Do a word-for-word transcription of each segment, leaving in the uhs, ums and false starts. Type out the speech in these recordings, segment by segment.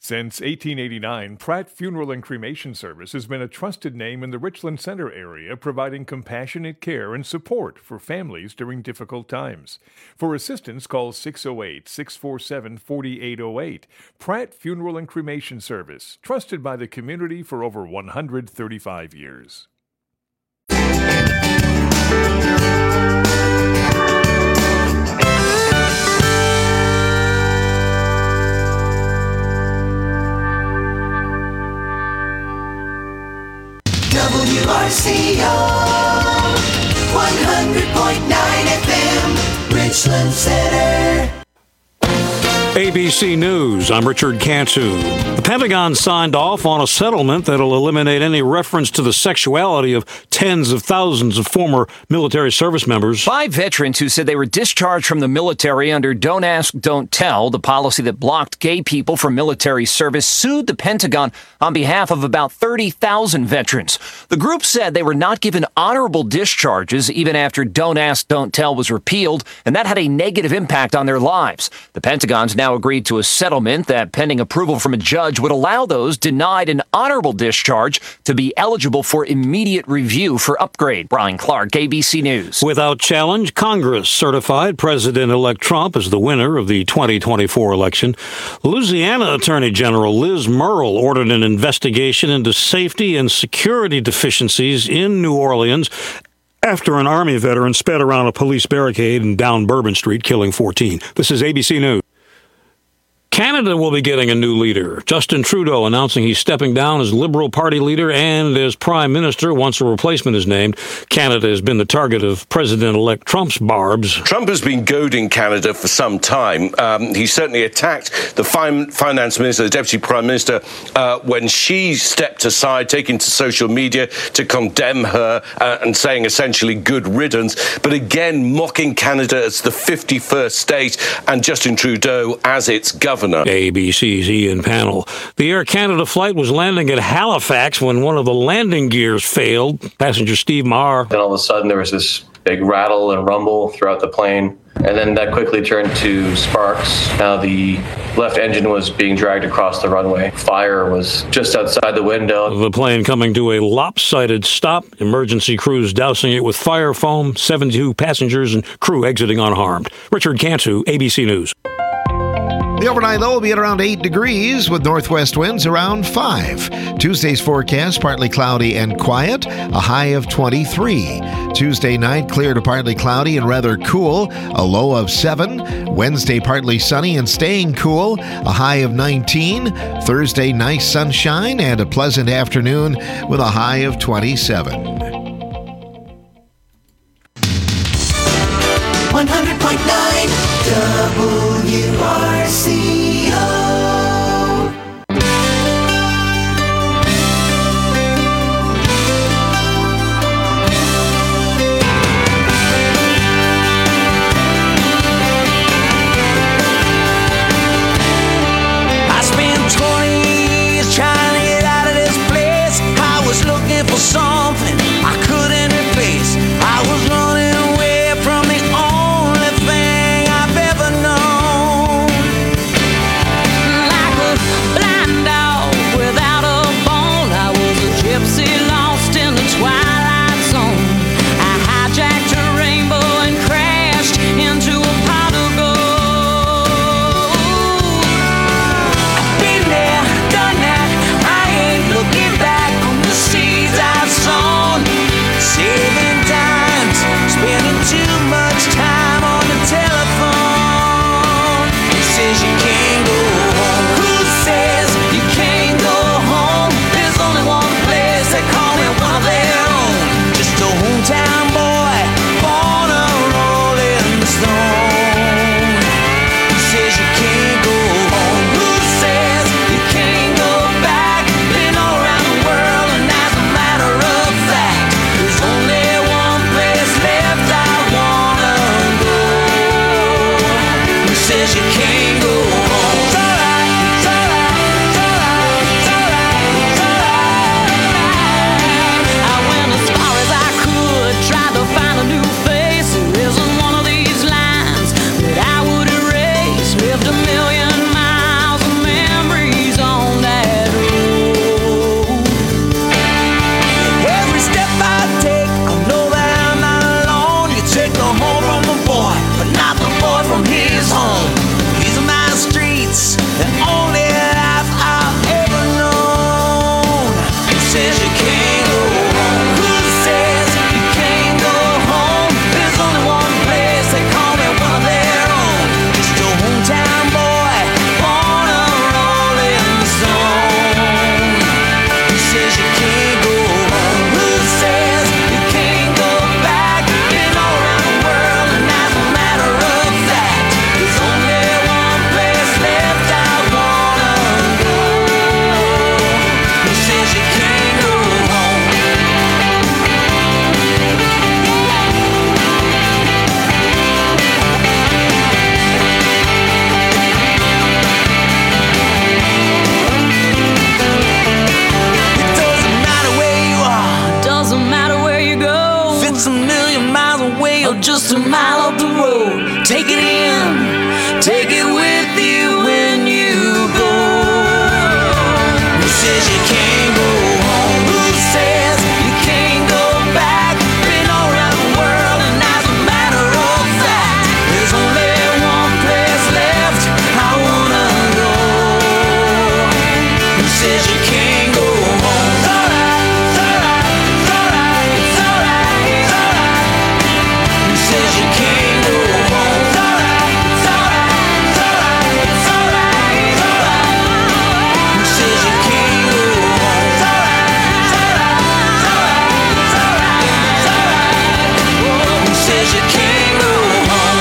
Since eighteen eighty-nine, Pratt Funeral and Cremation Service has been a trusted name in the Richland Center area, providing compassionate care and support for families during difficult times. For assistance, call six oh eight, six four seven, four eight oh eight. Pratt Funeral and Cremation Service, trusted by the community for over one hundred thirty-five years. W R C O one hundred point nine F M, Richland Center. A B C News, I'm Richard Cantu. The Pentagon signed off on a settlement that'll eliminate any reference to the sexuality of tens of thousands of former military service members. Five veterans who said they were discharged from the military under Don't Ask, Don't Tell, the policy that blocked gay people from military service, sued the Pentagon on behalf of about thirty thousand veterans. The group said they were not given honorable discharges even after Don't Ask, Don't Tell was repealed, and that had a negative impact on their lives. The Pentagon's now agreed to a settlement that, pending approval from a judge, would allow those denied an honorable discharge to be eligible for immediate review for upgrade. Brian Clark, A B C News. Without challenge, Congress certified President-elect Trump as the winner of the twenty twenty-four election. Louisiana Attorney General Liz Murrill ordered an investigation into safety and security deficiencies in New Orleans after an Army veteran sped around a police barricade and down Bourbon Street, killing fourteen. This is A B C News. Canada will be getting a new leader. Justin Trudeau announcing he's stepping down as Liberal Party leader and as Prime Minister once a replacement is named. Canada has been the target of President-elect Trump's barbs. Trump has been goading Canada for some time. Um, he certainly attacked the fin- finance minister, the deputy prime minister, uh, when she stepped aside, taking to social media to condemn her uh, and saying essentially good riddance. But again, mocking Canada as the fifty-first state and Justin Trudeau as its governor. A B C's Ian Pannell. The Air Canada flight was landing at Halifax when one of the landing gears failed. Passenger Steve Maher. Then all of a sudden there was this big rattle and rumble throughout the plane. And then that quickly turned to sparks. Now the left engine was being dragged across the runway. Fire was just outside the window. The plane coming to a lopsided stop. Emergency crews dousing it with fire foam. seventy-two passengers and crew exiting unharmed. Richard Cantu, A B C News. The overnight low will be at around eight degrees with northwest winds around five. Tuesday's forecast, partly cloudy and quiet, a high of twenty-three. Tuesday night, clear to partly cloudy and rather cool, a low of seven. Wednesday, partly sunny and staying cool, a high of nineteen. Thursday, nice sunshine and a pleasant afternoon with a high of twenty-seven. one hundred point nine W R C O. I spent twenty years trying to get out of this place. I was looking for something I couldn't replace. I was running away from the only thing I've ever known. Like a blind dog without a bone, I was a gypsy lost in the twilight zone. I hijacked a rainbow and crashed into a pot of gold. I've been there, done that, I ain't looking back on the seeds I've sown. says you can't go home. It's alright, it's alright, it's alright, it's alright, it's alright. Who says you can't go home? It's alright, it's alright, it's alright, it's alright, it's alright. Who says you can't go home? It's alright, it's alright, it's alright, it's alright, it's alright. Who says you can't go home?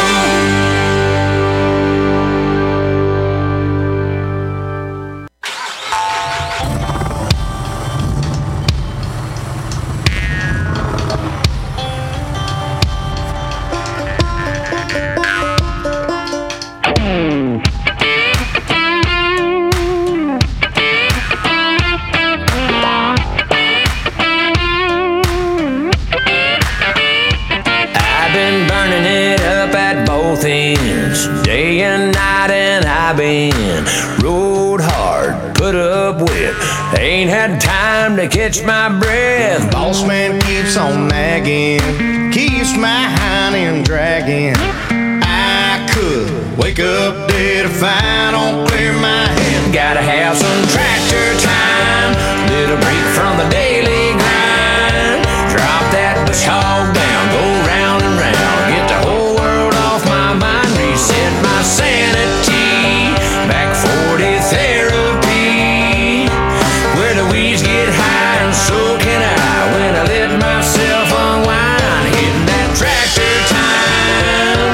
I've been burning it up at both ends, day and night, and I've been rode hard, put up with. Ain't had time to catch my breath. Boss man keeps on nagging, keeps my hiney dragging. I could wake up dead if I don't clear my head. Gotta have some tractor time, little break from the daily grind. Drop that bush hog down, go round and round, get the whole world off my mind, reset my sanity. Back forty therapy, where the weeds get high and so can I. When I let myself unwind, hitting that tractor time.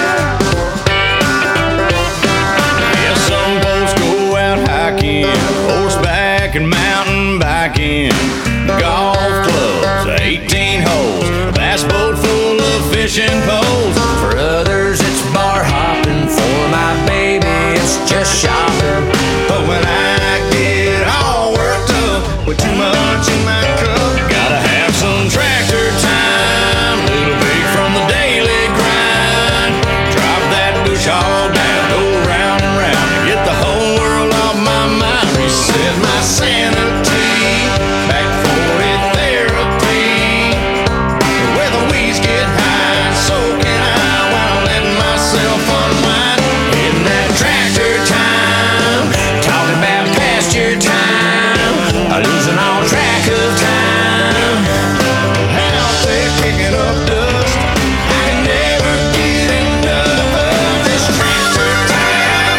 Yeah, some folks go out hiking, horseback and mountain biking, golf clubs, eighteen holes, bass boat full of fishing poles. For others it's bar hopping, for my baby it's just shopping. But when I get all worked up with too much in my cup, gotta have some tractor time, little break from the daily grind. Drop that bush all down, go round and round, get the whole world off my mind, reset my sanity. Back forty therapy, where the weeds get high, so can I. When I let myself unwind, in that tractor time, talking about pasture time, losing all track of time. Out there kicking up dust, I can never get enough of this tractor time.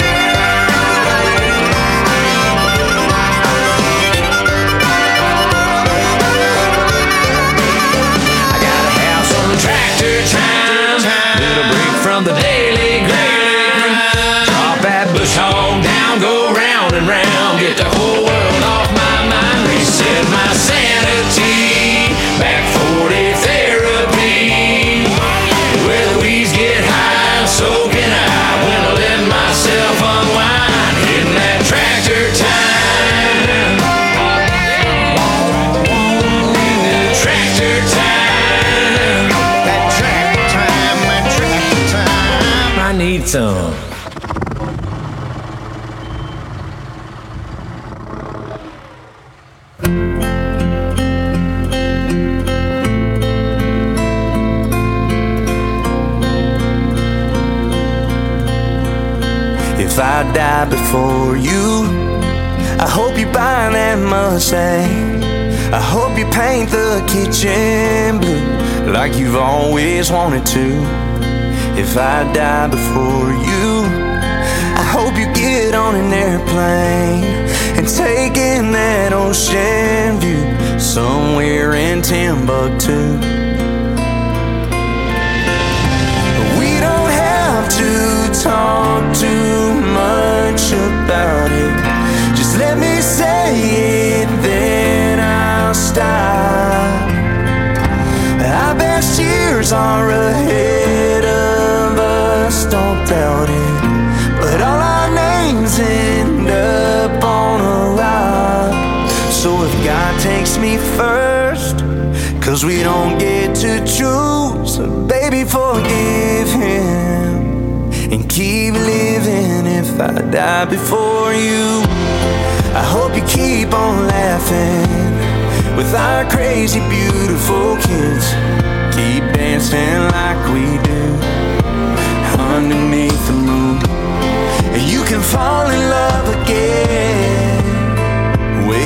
I gotta have some tractor time, little break from the daily grind. Drop that bush hog down, go round and round, get the whole world off my mind, reset my sanity. Back forty therapy, where the weeds get high, so can I. When I let myself unwind, hitting that tractor time. Tractor time. That tractor time, that tractor time. I need some. If I die before you, I hope you buy that Mustang. I hope you paint the kitchen blue like you've always wanted to. If I die before you, I hope you get on an airplane and take in that ocean view somewhere in Timbuktu. We don't have to talk too much about it. Just let me say it, then I'll stop. Our best years are ahead of us, don't doubt it. But all our names end up on a rock. So if God takes me first, cause we don't get to choose, baby, forgive him and keep living. If I die before you, I hope you keep on laughing with our crazy beautiful kids. Keep dancing like we do underneath the moon. And you can fall in love again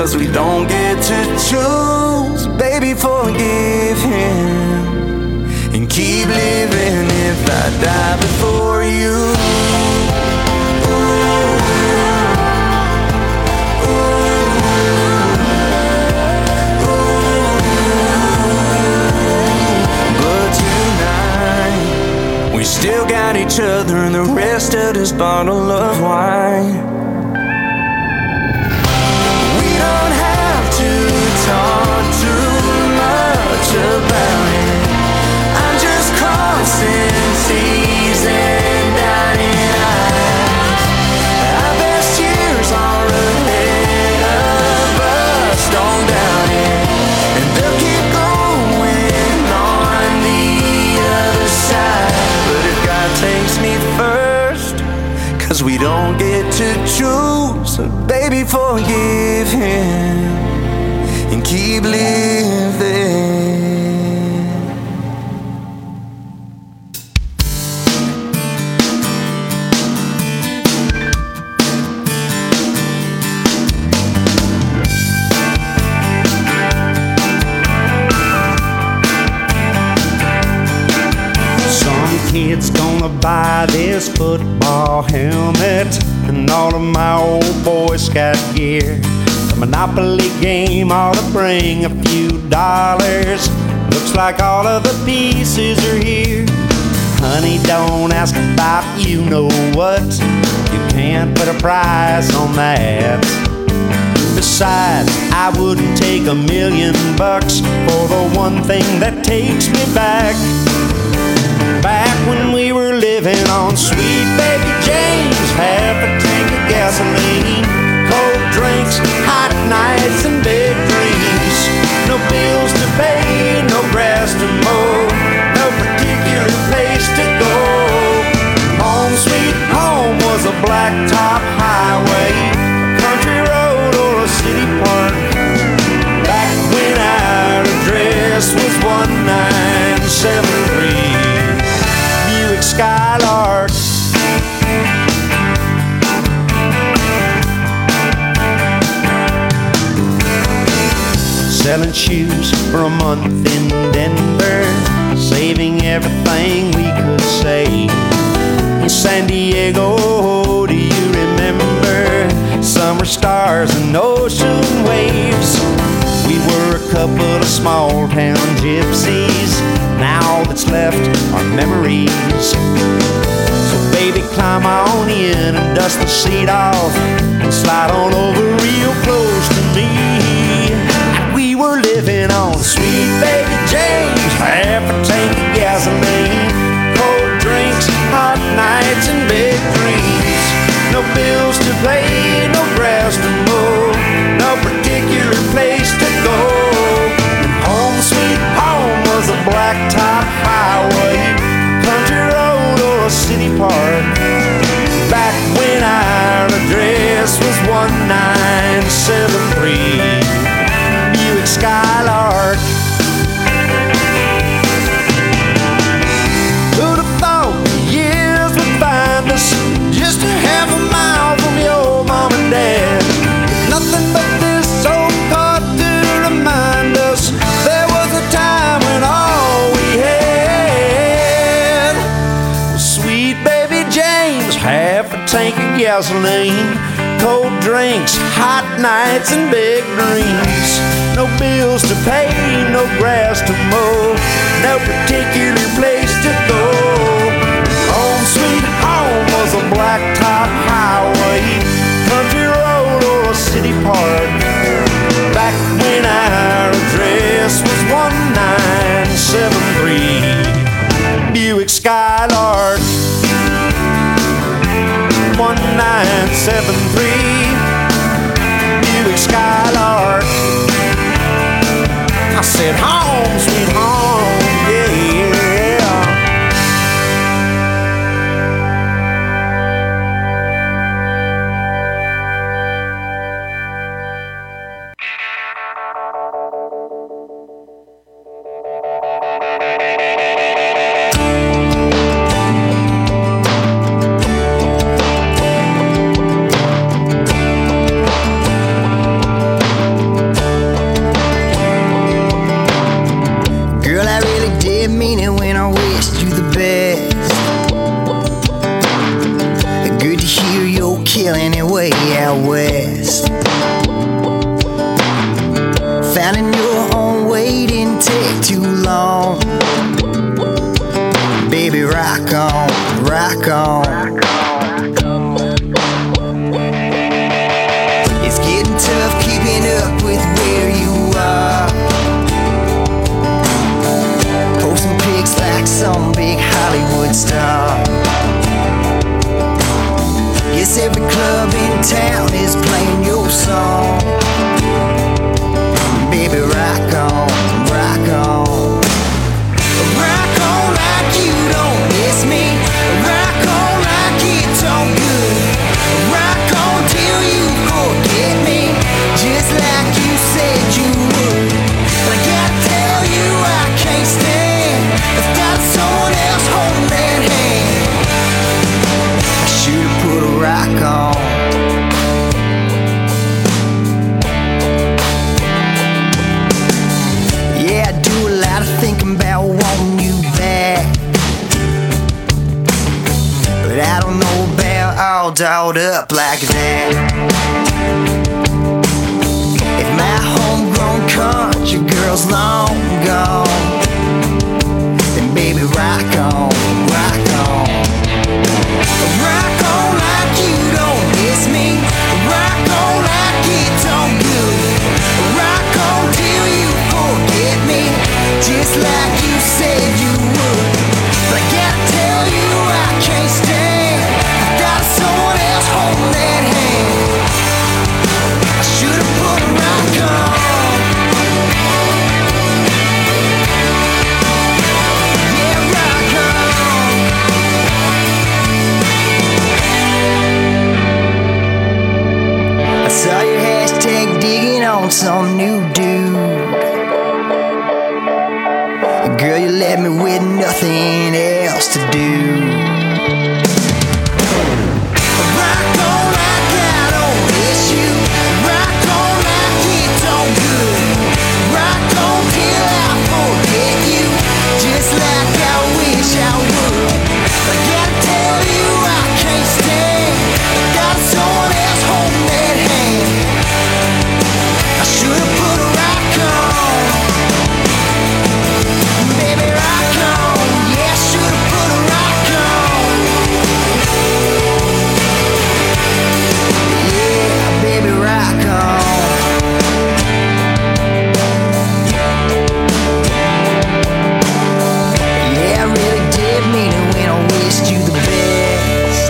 'cause we don't get to choose. Baby, forgive him and keep living if I die before you. We still got each other and the rest of this bottle of wine. We don't have to talk too much about it. I'm just crossing T's and dotting I's. Our best years are ahead of us, don't doubt it. And they'll keep going on the other side. Takes me first, 'cause we don't get to choose. So baby, forgive him and keep living. Kid's gonna buy this football helmet and all of my old Boy Scout gear. The Monopoly game ought to bring a few dollars. Looks like all of the pieces are here. Honey, don't ask about you know what. You can't put a price on that. Besides, I wouldn't take a million bucks for the one thing that takes me back. Back when we were living on sweet baby James, half a tank of gasoline, cold drinks, hot nights, and big dreams. No bills to pay, no grass to mow, no particular place to go. Home sweet home was a blacktop highway, a country road, or a city park. Back when our address was one nine seven three Skylark. Selling shoes for a month in Denver, saving everything we could save. In San Diego, do you remember summer stars and ocean waves? We were a couple of small town gypsies. Now all that's left are memories. So baby, climb on in and dust the seat off and slide on over real close to me. We were living on sweet baby James, half a tank of gasoline, cold drinks, hot nights, and big dreams. No bills to pay, no grass to mow, no particular place to go. Home sweet home was a blacktop highway, country road, or a city park. Back when our address was one nine seven three Buick Skylark. Who'd have thought the years would find us just a half a mile from your mom and dad? Nothing but this old car to remind us there was a time when all we had was sweet baby James, half a tank of gasoline, cold drinks, hot nights, and big dreams. No bills to pay, no grass to mow, no particular place to go. Home sweet home was a blacktop highway, country road, or a city park. Back when our address was one nine seven three Buick Skylark. one nine seven three Buick Skylark. I said home sweet home, yeah. kill anyway out west. Finding your own way didn't take too long. Baby, rock on, rock on. It's getting tough keeping up with where you are. Posting pics like some big Hollywood star. Yes, every club in town is playing your song. Baby, rock on, rock on. Rock on like you don't miss me. Rock on like it's all good. Rock on till you forget me, just like you said you would. But I gotta tell you I can't stand without someone else holding that hand. I should've put a rock on. Yeah, I do a lot of thinking about wanting you back, but I don't know about all dolled up like that. If my homegrown country girl's long gone, then baby rock on, rock on. Rock on like you don't miss me. Rock on like it's all good. Rock on till you forget me, just like you said you would. But I gotta tell you I can't stand without someone else holding that hand. I should've put a rock on. Yeah, rock on. I saw your hashtag digging on some new dude. Girl, you left me with nothing else to do. Rock on like I don't miss you. Rock on like it's all good. Rock on till I forget you, just like I wish I would. I gotta tell you I can't stand without someone else holding that hand. I should've put a rock on. Baby, rock on. Yeah, I should've put a rock on. Yeah, baby, rock on. Yeah, I really did mean it when I wished you the best.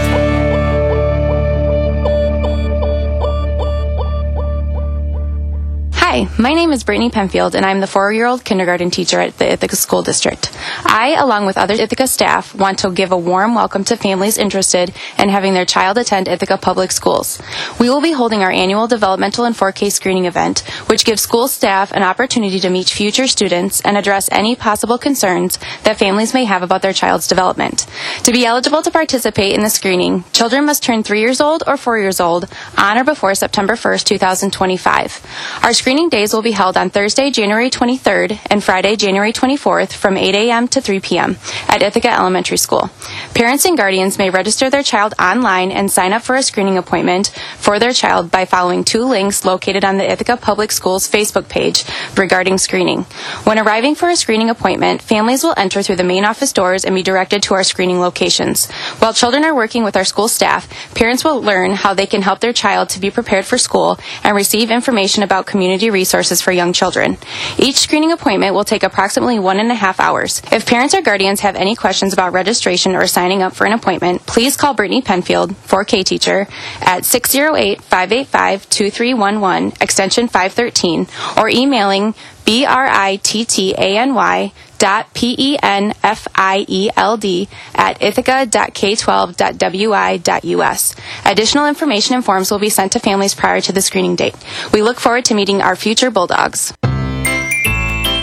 Hi, my name is Brittany Penfield, and I'm the four-year-old kindergarten teacher at the Ithaca School District. I, along with other Ithaca staff, want to give a warm welcome to families interested in having their child attend Ithaca Public Schools. We will be holding our annual developmental and four K screening event, which gives school staff an opportunity to meet future students and address any possible concerns that families may have about their child's development. To be eligible to participate in the screening, children must turn three years old or four years old on or before September first, two thousand twenty-five. Our screening days will be held on Thursday, January twenty-third and Friday, January twenty-fourth from eight a.m. to three p.m. at Ithaca Elementary School. Parents and guardians may register their child online and sign up for a screening appointment for their child by following two links located on the Ithaca Public Schools Facebook page regarding screening. When arriving for a screening appointment, families will enter through the main office doors and be directed to our screening locations. While children are working with our school staff, parents will learn how they can help their child to be prepared for school and receive information about community resources for young children. Each screening appointment will take approximately one and a half hours. If parents or guardians have any questions about registration or signing up for an appointment, please call Brittany Penfield, four K teacher, at six oh eight, five eight five, two three one one, extension five thirteen, or emailing B R I T T A N Y dot P E N F I E L D at ithaca dot k twelve dot w i dot u s. Additional information and forms will be sent to families prior to the screening date. We look forward to meeting our future Bulldogs. Do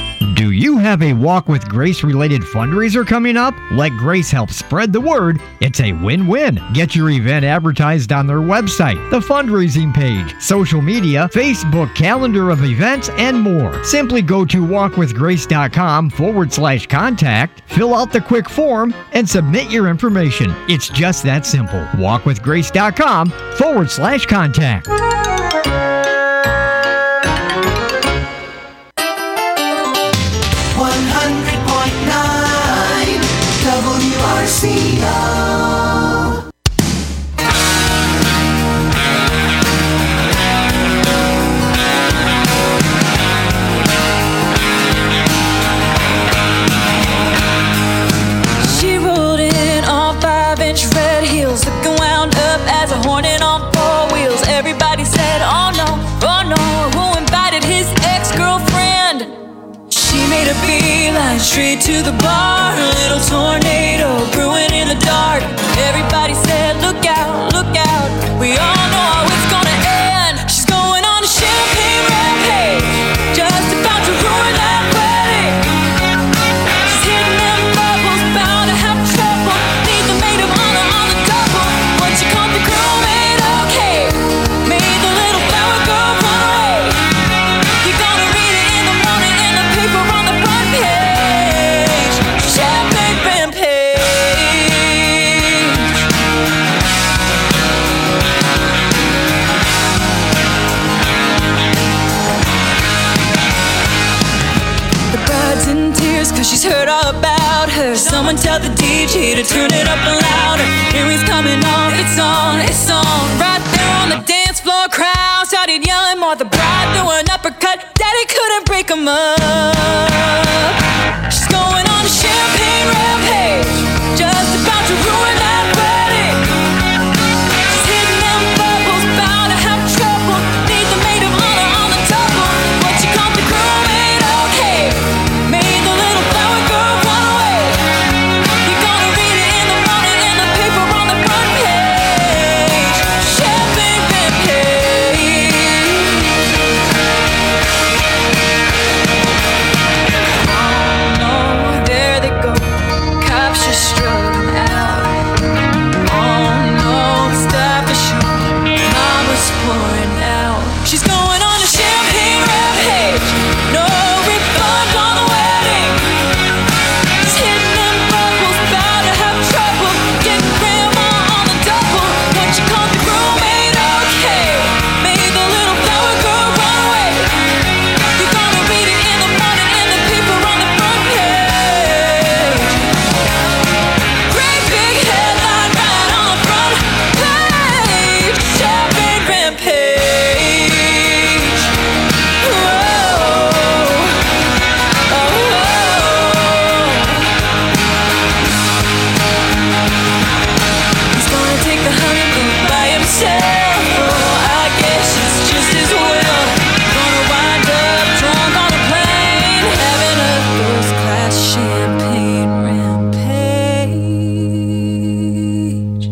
Do you have a Walk with Grace related fundraiser coming up? Let Grace help spread the word. It's a win-win. Get your event advertised on their website, the fundraising page, social media, Facebook calendar of events, and more. Simply go to walkwithgrace.com forward slash contact, fill out the quick form, and submit your information. It's just that simple. walkwithgrace.com forward slash contact. one hundred point nine W R C O. She rolled in on five-inch red heels, looking wound up as a hornet on four wheels. Everybody said, oh no, oh no, who invited his ex-girlfriend? She made a beeline straight to the bar. A little tornado brewing in the dark. Everybody said, look out, look out. We all know how it's gonna end. She's going on a champagne rampage, just about to ruin that wedding. She's hitting them bubbles, bound to have trouble. Needs a maid of honor on the double. Once you come to groom it, okay. Made the little flower girl run away. You're gonna read it in the morning in the paper on the front page. Champagne rampage. The bride's in tears cause she's heard all about her. Someone tell the D J to turn it up louder. Earrings coming off, it's on, it's on. Right there on the dance floor, crowd started yelling more. The bride threw an uppercut, daddy couldn't break 'em up. She's going on a champagne rampage, just about to ruin that wedding. She's hitting them bubbles, bound to have trouble. Needs a maid of honor on the double. What you call the groom ain't okay. Made the little flower girl run away. You're gonna read it in the morning in the paper on the front page. Champagne rampage. Oh no, there they go. Cops just strutting out. Oh no, stop the show. Mama's pouring out. She's going on a champagne rampage. No refund on the wedding. She's hitting them bubbles, bound to have trouble. Getting grandma on the double. What you call the groom ain't okay. Made the little flower girl run away. You're gonna read it in the morning in the paper on the front page. Great big headline right on the front page. Champagne rampage. Whoa. Oh, he's gonna take the honeymoon by himself. Oh, I guess it's just as well. Gonna wind up drunk on a plane, having a first-class champagne rampage.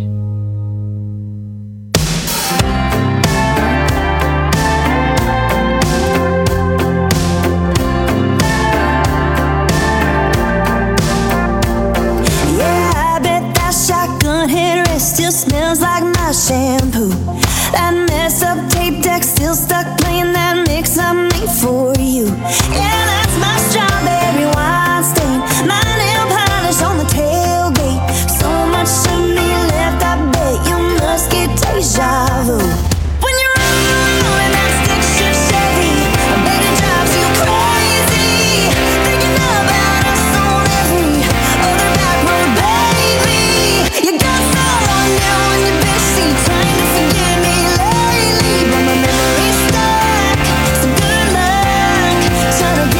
Yeah, I bet that shotgun header still smells like my shampoo. That messed up tape deck still stuck playing that mix I made for you. Yeah, that's my strawberry wine stain, my nail polish on the tailgate. So much of me left, I bet you must get deja vu. When you're rolling that stick shift Chevy, I bet it drives you crazy. Thinking about us on every other back road, baby. You got someone now in your backseat trying to forget me lately, but my memory's stuck. So good luck trying to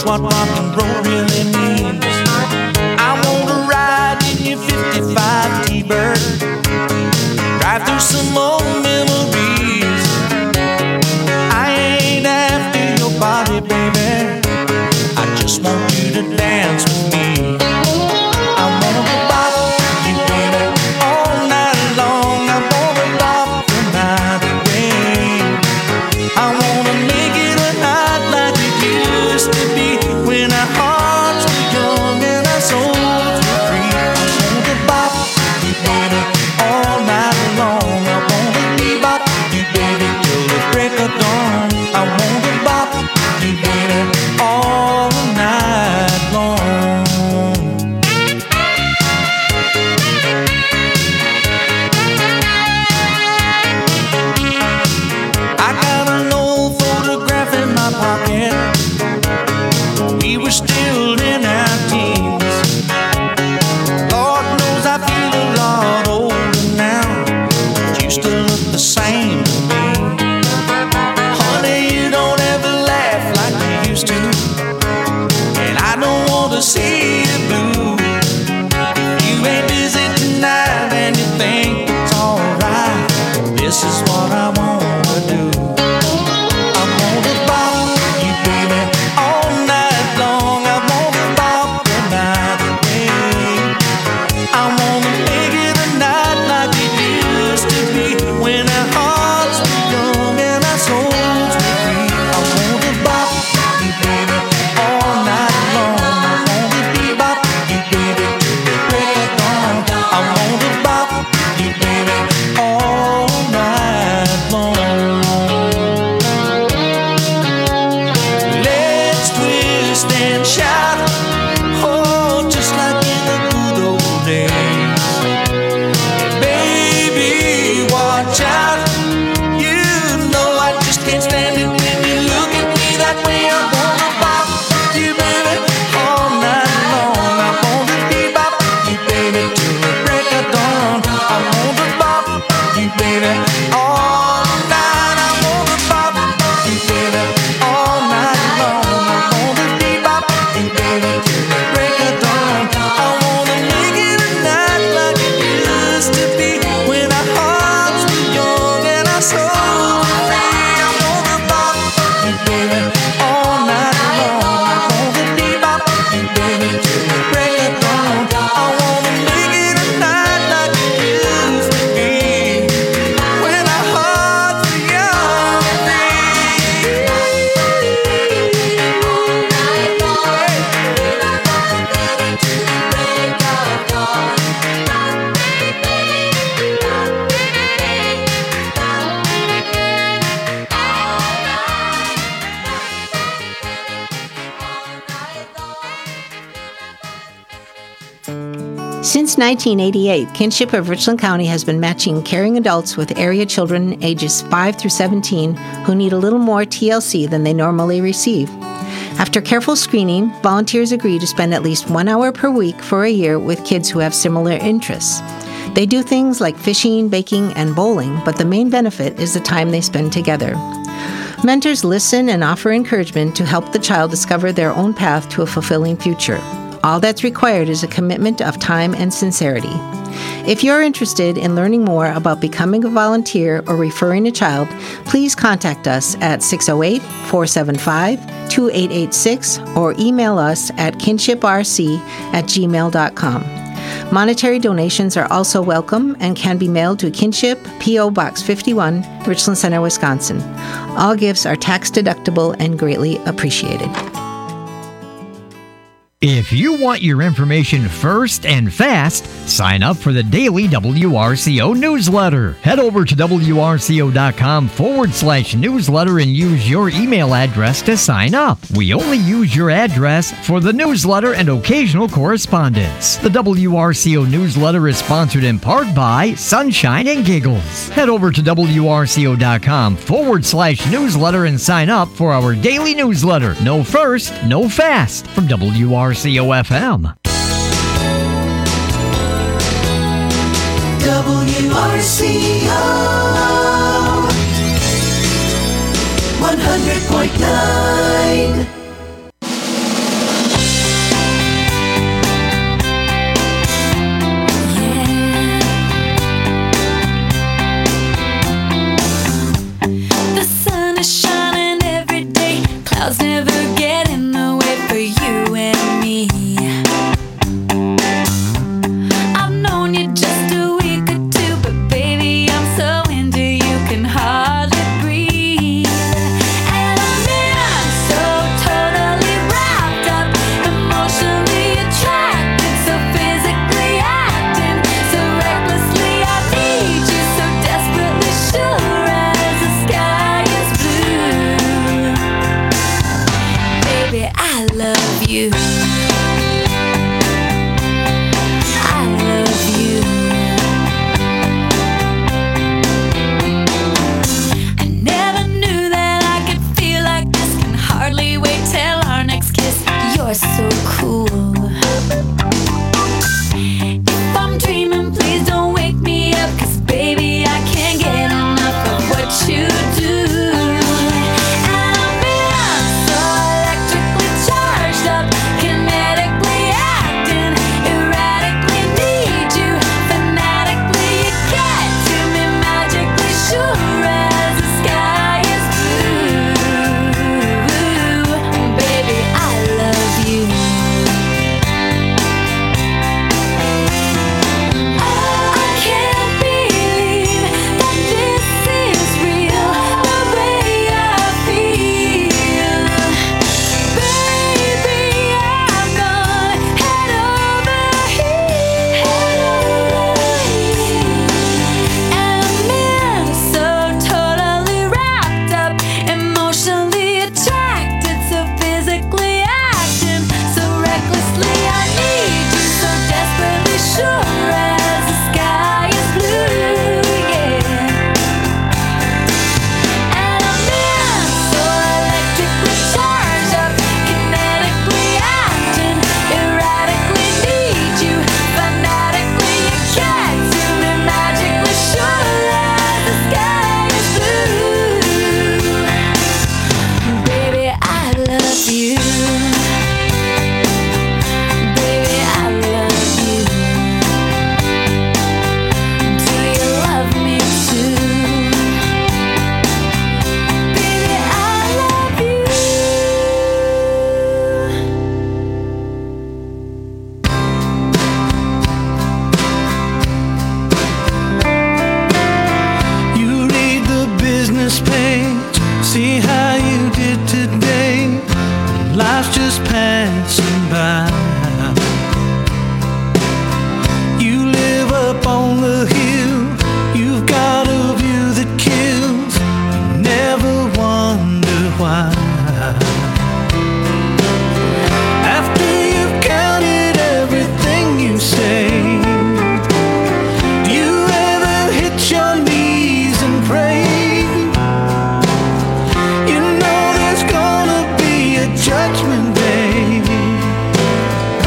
what rock and roll really means. I wanna ride in your fifty-five T-Bird, drive through some old memories. I ain't after your body, baby, I just want you to dance with me. I wanna bop you, baby, all night long. I wanna bop the night away. I wanna make it a night like it used to be, when our hearts were young and our souls were free. I wanna bop you, baby, all night long. I wanna bebop you, baby, till the break of dawn. I wanna bop you, baby, all night long. I got an old photograph in my pocket. We were still in our teens. Lord knows I feel a lot older now. It used to look the same to me. Honey, you don't ever laugh like you used to, and I don't want to see you blue. If you ain't busy tonight and you think it's alright, this is what I wanna do. I wanna bop you, baby, all night long. I wanna bop the night away. I wanna make it a night like it used to be, when our hearts were young and our souls were free. I wanna bop you, baby, all night long. I wanna bebop you, baby, till the break of dawn. I wanna bop you, baby, all night long. Let's twist and shout, oh, just like in the good old days. Baby, watch out, you know I just can't stand it when you look at me that way. I wanna bop you, baby, all night long. I wanna bebop you, baby, till the break of dawn. I wanna bop you, baby, all night. I wanna bop you, baby, all night long. I wanna bebop you, baby, till the break of dawn. I wanna make it a night like it used to be, when our hearts were young and our souls were free. I wanna bop you, baby, all night long. I wanna bebop you, baby, till the break of dawn. I wanna make it a night like it used to be, when our hearts were young and Since nineteen eighty-eight, Kinship of Richland County has been matching caring adults with area children ages five through seventeen who need a little more T L C than they normally receive. After careful screening, volunteers agree to spend at least one hour per week for a year with kids who have similar interests. They do things like fishing, baking, and bowling, but the main benefit is the time they spend together. Mentors listen and offer encouragement to help the child discover their own path to a fulfilling future. All that's required is a commitment of time and sincerity. If you're interested in learning more about becoming a volunteer or referring a child, please contact us at six oh eight, four seven five, two eight eight six or email us at kinshiprc at gmail dot com. Monetary donations are also welcome and can be mailed to Kinship, P O. Box fifty-one, Richland Center, Wisconsin. All gifts are tax deductible and greatly appreciated. If you want your information first and fast, sign up for the daily W R C O newsletter. Head over to wrco.com forward slash newsletter and use your email address to sign up. We only use your address for the newsletter and occasional correspondence. The W R C O newsletter is sponsored in part by Sunshine and Giggles. Head over to wrco.com forward slash newsletter and sign up for our daily newsletter. No first, no fast from W R C O F M. W R C O one hundred point nine. love you. I love you. I never knew that I could feel like this. Can hardly wait till our next kiss. You're so cool. If I'm dreaming, please don't wake me up, 'cause baby, I can't get enough of what you do. And I'm feeling so electrically charged up, kinetically acting, erratically need you, fanatically you get to me magically, sure as the sky is blue. Baby, I love you. I can't believe that this is real, the way I feel. Baby, I'm gone head over heels, head over heels. And I'm so totally wrapped up, emotionally attracted, so physically acting, so recklessly I need you, so desperately sure as the sky is blue, yeah. And I'm so electrically charged up, kinetically acting, erratically need you, fanatically you get to me magically, sure as the sky is blue. Baby, I love you. Baby, I love you. Do you love me too? Baby, I love you. You read the business page, see how you did today. Life's just passing by. You live up on the hill, you've got a view that kills. You never wonder why. After you've counted everything you say, do you ever hit your knees and pray? You know there's gonna be a judgment day.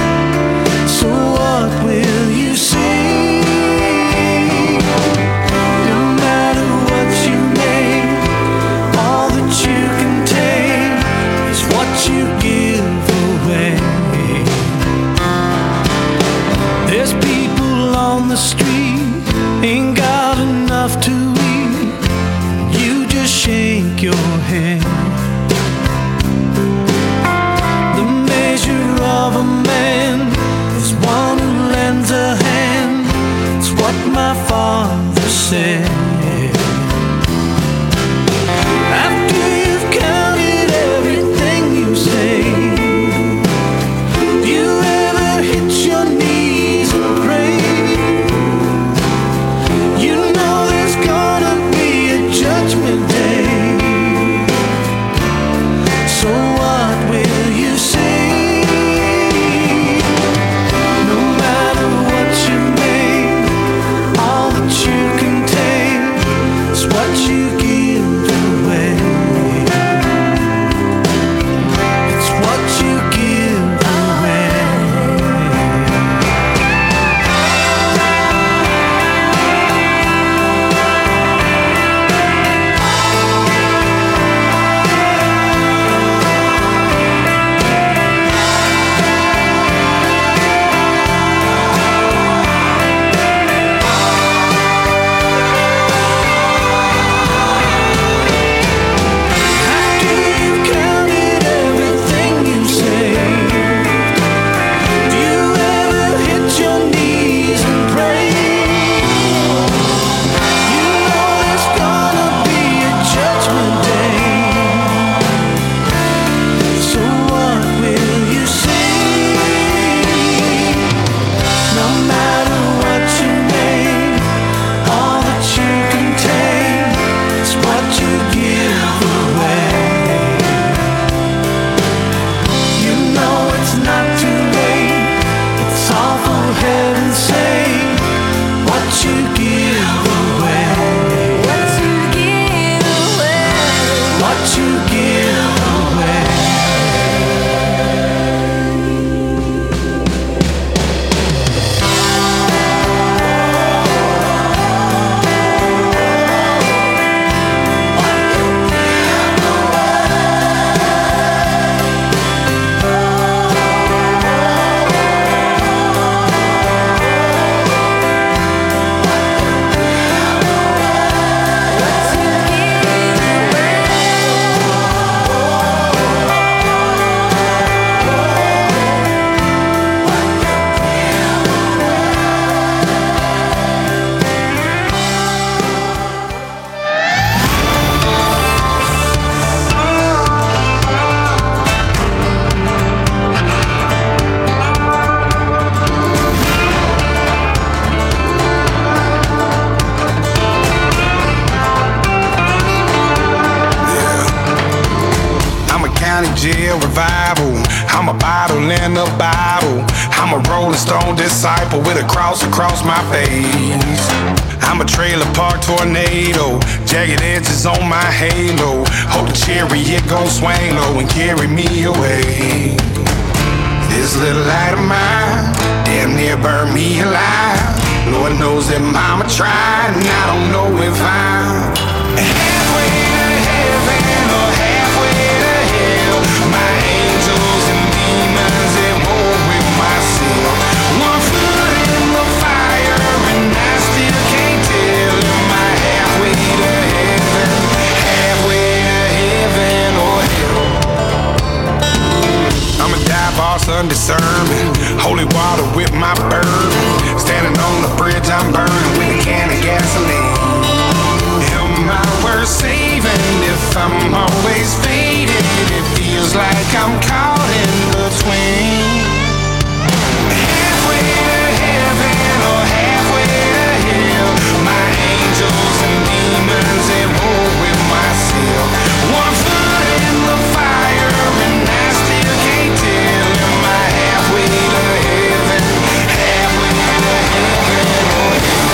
jail revival. I'm a bottle in the Bible. I'm a rolling stone disciple with a cross across my face. I'm a trailer park tornado, jagged edges on my halo. Hope the chariot gon' swing low and carry me away. This little light of mine damn near burned me alive. Lord knows that mama tried, and I don't know if I'm halfway to heaven or halfway to hell. My angels and demons at war with myself. One foot in the fire and I still can't tell. Am I halfway to heaven, halfway to heaven or hell? I'm a dive bar Sunday sermon, holy water with my bourbon. Standing on the bridge I'm burning with a can of gasoline. Am I worth saving if I'm always faded? It feels like I'm caught in between. Halfway to heaven or halfway to hell. My angels and demons at war with myself. One foot in the fire and I still can't tell. Am I halfway to heaven, halfway to heaven or hell?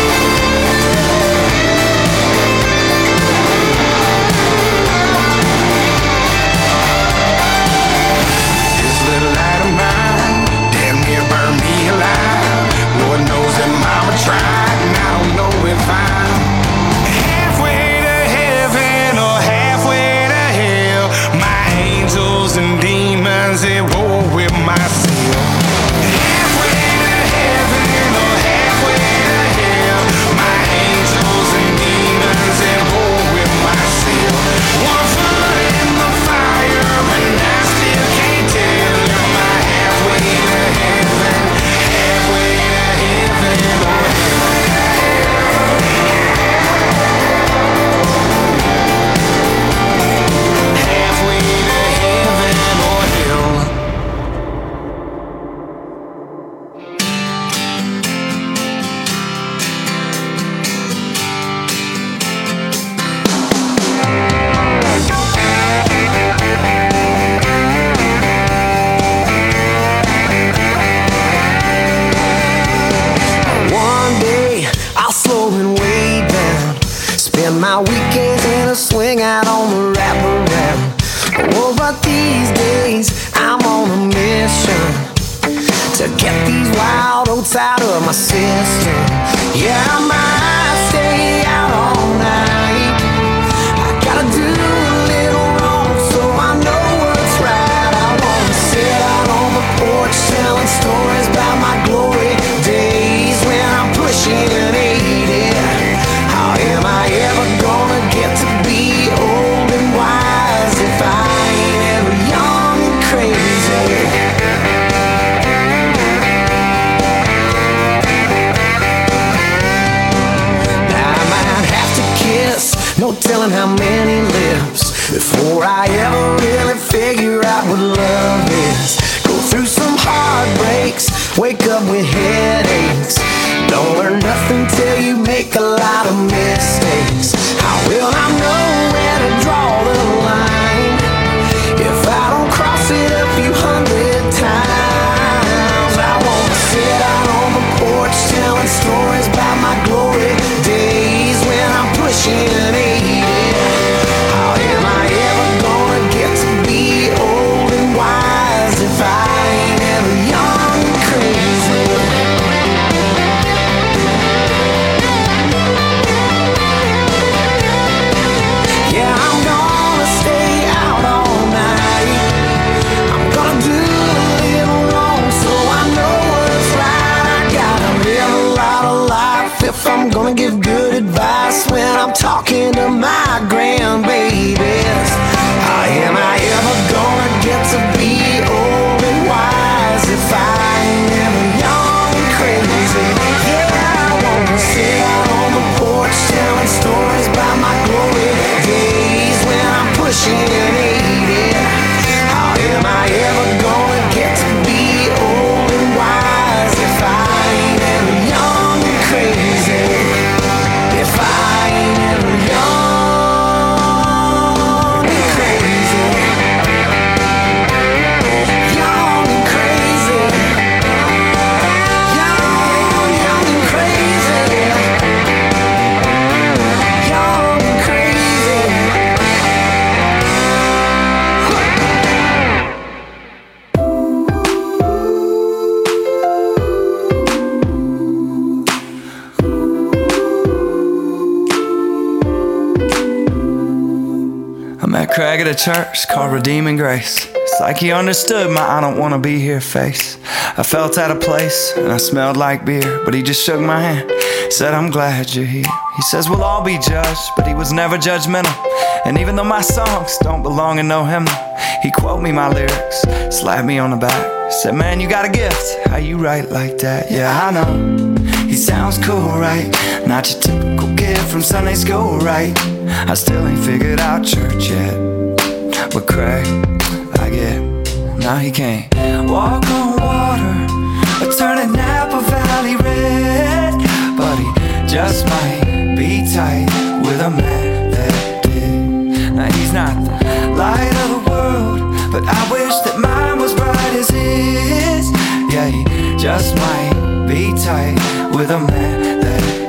This little light of mine damn near burned me alive. Lord knows that mama tried, and I don't know if I'm halfway to heaven or halfway to hell. My angels and demons at war with myself. Halfway to heaven or halfway to hell. My angels and demons at war with myself. One foot in the fire and I still can't tell. Am I halfway to heaven, halfway to heaven or hell? Halfway to heaven or hell? One day I'll slow and way down. Spend my weekends in a swing out on the wraparound. Oh, but these days I'm on a mission to get these wild oats out of my system. Yeah, I might stay out all night. I gotta do a little wrong so I know what's right. I wanna sit out on the porch telling stories about my glory days when I'm pushing eighty. How am I ever gonna get to be old and wise if I ain't ever young and crazy? I might have to kiss, no telling how many lips, before I ever really figure out what love is. Go through some heartbreaks, wake up with headaches. Don't learn nothing till you make a lot of mistakes. How will I know where to draw the line if I don't cross it a few hundred times? I wanna sit out on the porch telling stories about my glory days when I'm pushing eighty. How am I ever gonna get to be old and wise if I ain't ever young and crazy? Craig at a church called Redeeming Grace. It's like he understood my I don't want to be here face. I felt out of place and I smelled like beer, but he just shook my hand, said I'm glad you're here. He says we'll all be judged, but he was never judgmental. And even though my songs don't belong in no hymnal, he quote me my lyrics, slapped me on the back, said man you got a gift, how you write like that? Yeah I know, he sounds cool right, not your typical kid from Sunday school right. I still ain't figured out church yet, but Craig, I get, now he can't walk on water or turn a Napa Valley red, but he just might be tight with a man that did. Now he's not the light of the world, but I wish that mine was bright as his. Yeah, he just might be tight with a man that is.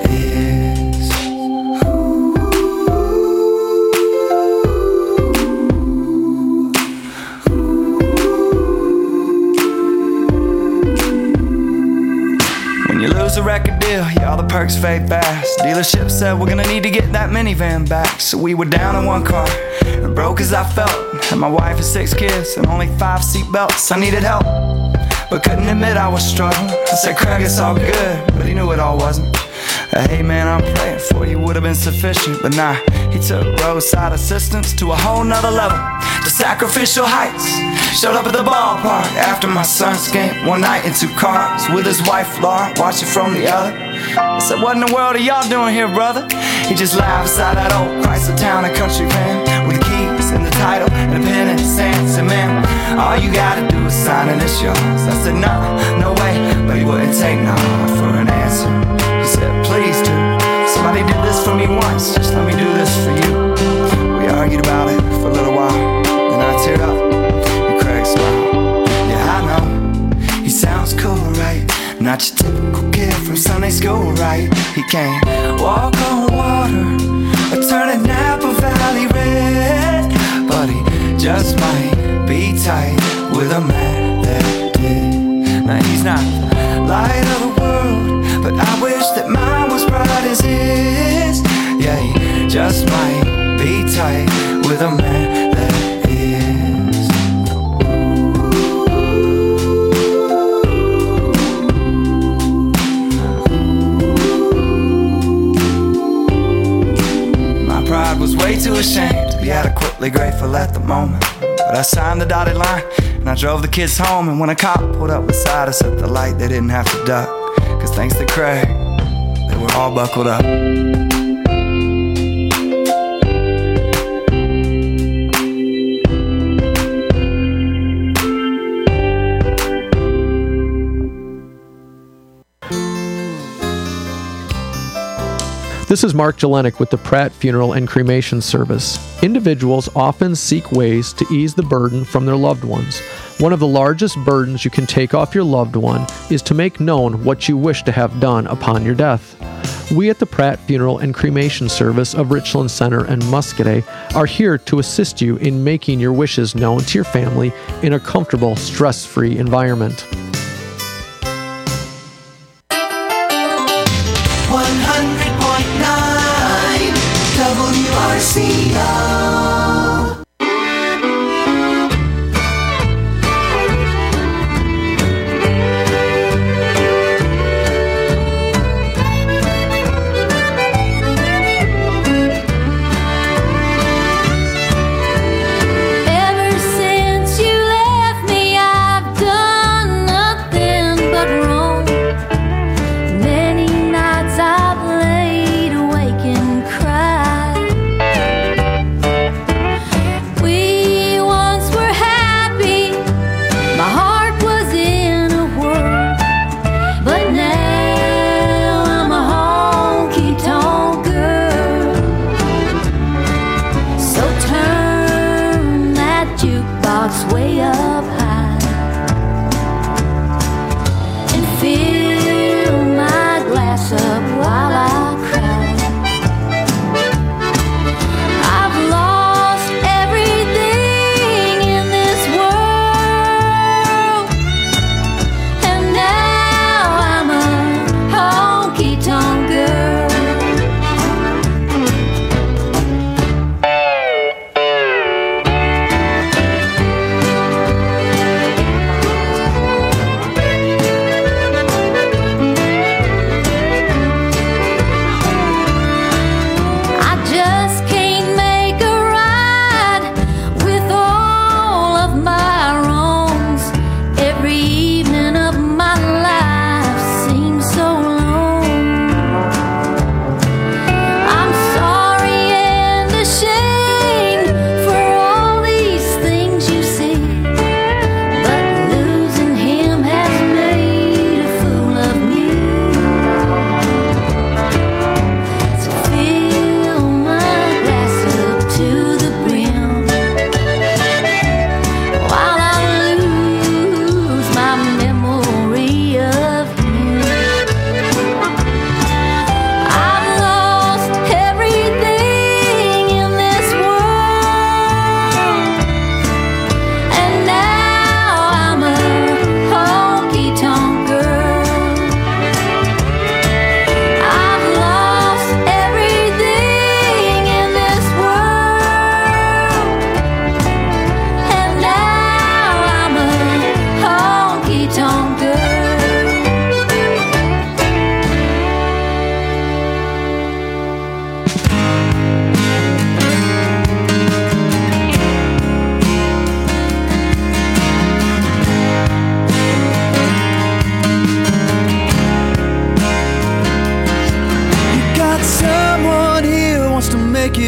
When you lose a record deal, yeah, all the perks fade fast. Dealership said we're gonna need to get that minivan back. So we were down in one car, and broke as I felt. Had my wife and six kids, and only five seat belts. I needed help, but couldn't admit I was struggling. I said, Craig, it's all good, but he knew it all wasn't. Uh, hey man, I'm praying for you would have been sufficient, but nah, he took roadside assistance to a whole nother level, to sacrificial heights. Showed up at the ballpark after my son's game one night in two cars with his wife Laura, watching from the other. I said, what in the world are y'all doing here, brother? He just laughed beside that old Chrysler Town and Country van with the keys and the title and a pen and sand. Said, man, all you gotta do is sign and it's yours. I said, nah, no way, but he wouldn't take no for an answer. He said, please do. Somebody did this for me once, just let me do this for you. We argued about it for a little while, then I teared up and Craig smiled. Yeah, I know, he sounds cool, right? Not your typical kid from Sunday school, right? He can't walk on water or turn a Napa Valley red, but he just might be tight with a man that did. Now he's not the light of the world, but I wish that mine was bright as his. Yeah, he just might be tight with a man that is. My pride was way too ashamed to be adequately grateful at the moment, but I signed the dotted line and I drove the kids home. And when a cop pulled up beside us at the light, they didn't have to duck, cause thanks to Craig, they were all buckled up. This is Mark Jelenic with the Pratt Funeral and Cremation Service. Individuals often seek ways to ease the burden from their loved ones. One of the largest burdens you can take off your loved one is to make known what you wish to have done upon your death. We at the Pratt Funeral and Cremation Service of Richland Center and Muscadet are here to assist you in making your wishes known to your family in a comfortable, stress-free environment. W R C O. Ever since you left me, I've done nothing but wrong. Many nights I've laid awake and cried.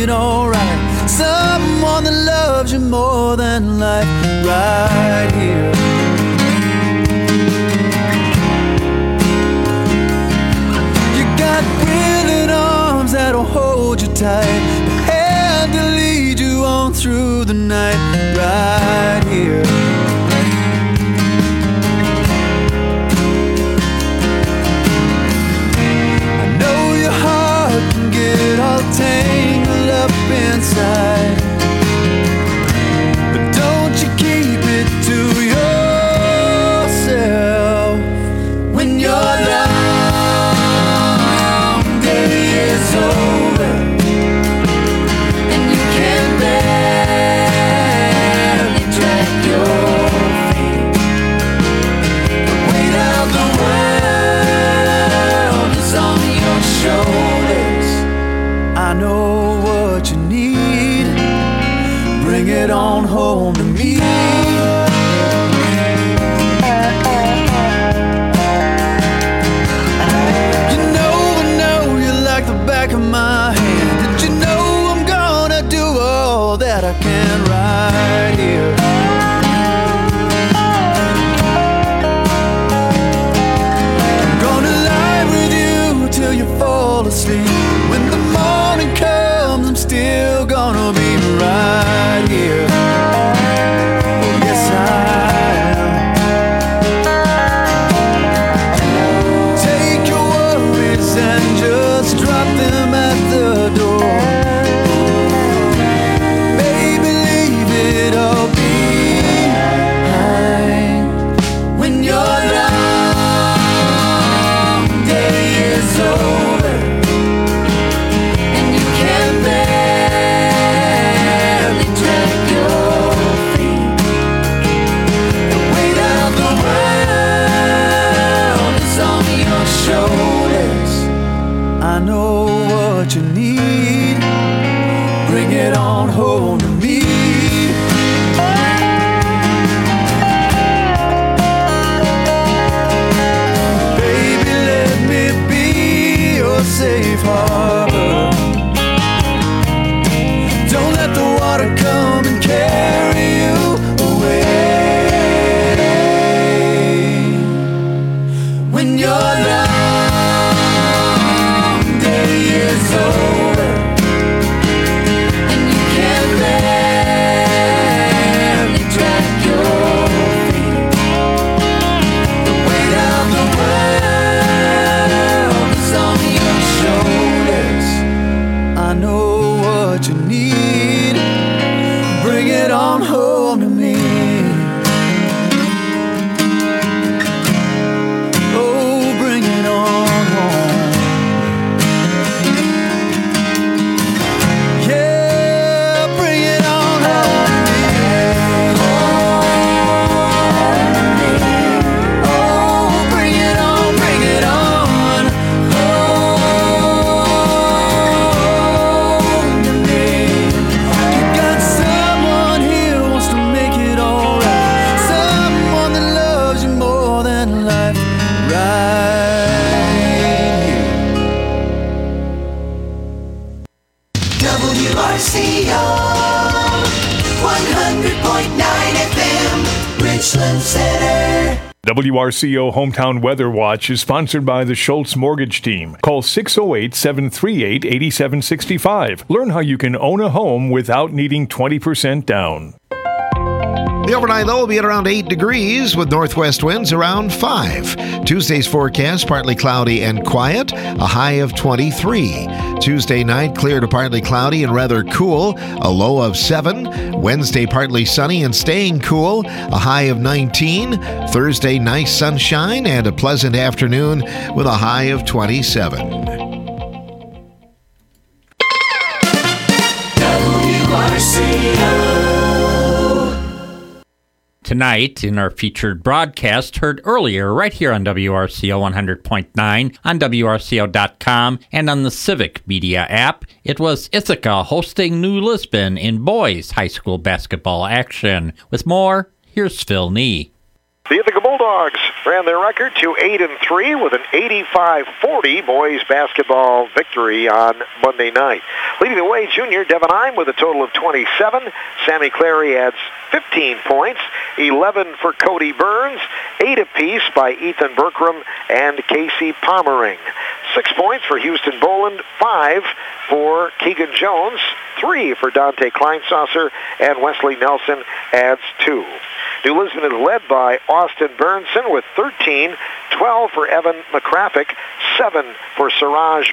it alright. Someone that loves you more than life, right here. You got willing arms that'll hold you tight, a hand to lead you on through the night, right here. Get all tangled up inside, but don't you keep it to yourself. When your long day is over and you can barely drag your feet, the weight of the world is on your shoulders. I know what you need. Bring it on home to me. You know I know you like the back of my hand. Did you know I'm gonna do all that I can right here? I'm gonna lie with you till you fall asleep. When the morning comes, I'm still gonna be right here. Oh, yes, I am. Take your worries and just drop them at the door. Baby, leave it all behind. When your long day is over, I know what you need. Bring it on home to me. Baby, let me be your safe harbor. Don't let the water come and carry you away. When you're lost over and you can barely drag your feet, the weight of the world is on your shoulders. I know what you need. Bring it on home to me. Oh, bring it on home. W R C O one hundred point nine F M, Richland Center. W R C O Hometown Weather Watch is sponsored by the Schultz Mortgage Team. Call six oh eight, seven three eight, eight seven six five. Learn how you can own a home without needing twenty percent down. The overnight low will be at around eight degrees with northwest winds around five. Tuesday's forecast, partly cloudy and quiet, a high of twenty-three. Tuesday night, clear to partly cloudy and rather cool, a low of seven. Wednesday, partly sunny and staying cool, a high of nineteen. Thursday, nice sunshine and a pleasant afternoon with a high of twenty-seven. W R C O. Tonight, in our featured broadcast, heard earlier right here on W R C O one hundred point nine, on W R C O dot com, and on the Civic Media app, it was Ithaca hosting New Lisbon in boys high school basketball action. With more, here's Phil Nee. The Ithaca Bulldogs ran their record to eight and three with an eighty-five forty boys basketball victory on Monday night. Leading the way, junior Devin Heim with a total of twenty-seven. Sammy Clary adds fifteen points, eleven for Cody Burns, eight apiece by Ethan Berkram and Casey Pommering. Six points for Houston Boland, five for Keegan Jones, three for Dante Kleinsasser, and Wesley Nelson adds two. New Lisbon is led by Austin Burnson with thirteen, twelve for Evan McCraffick, seven for Siraj